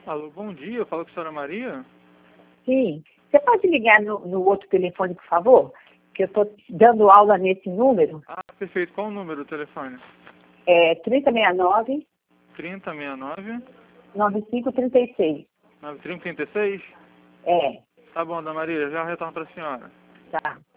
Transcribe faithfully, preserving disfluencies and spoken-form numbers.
Alô, bom dia. Fala com a senhora Maria? Sim. Você pode ligar no, no outro telefone, por favor? Que eu estou dando aula nesse número. Ah, perfeito. Qual o número do telefone? É trinta e sessenta e nove, trinta sessenta e nove, noventa e cinco trinta e seis. nove trinta trinta e seis? É, Tá bom, Dona Maria. Já retorno para a senhora. tá.